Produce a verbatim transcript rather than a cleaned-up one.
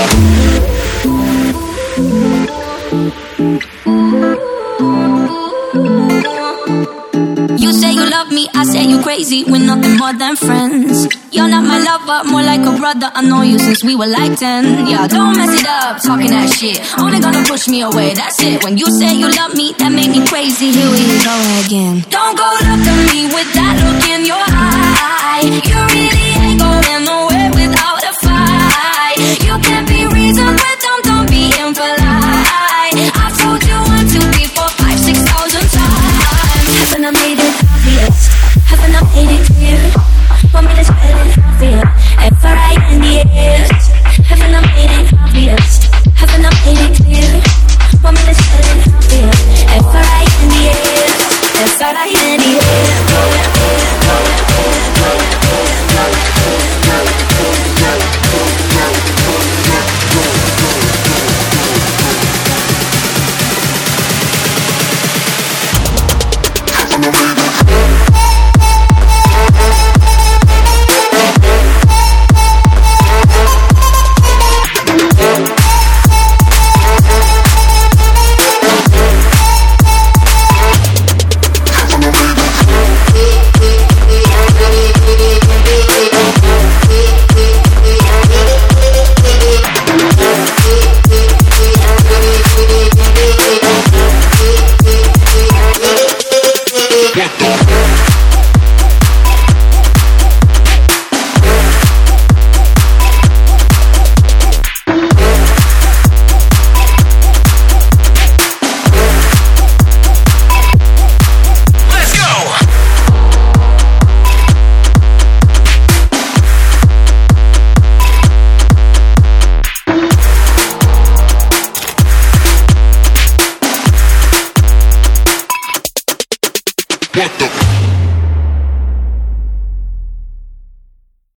You say you love me, I say you crazy. We're nothing more than friends. You're not my lover, more like a brother. I know you since we were like ten. Yeah, don't mess it up, talking that shit. Only gonna push me away, that's it. When you say you love me, that made me crazy. Here we go again. Don't go look at me with that look in your eye. You really ain't going nowhere without a fight. You can't be reasoned with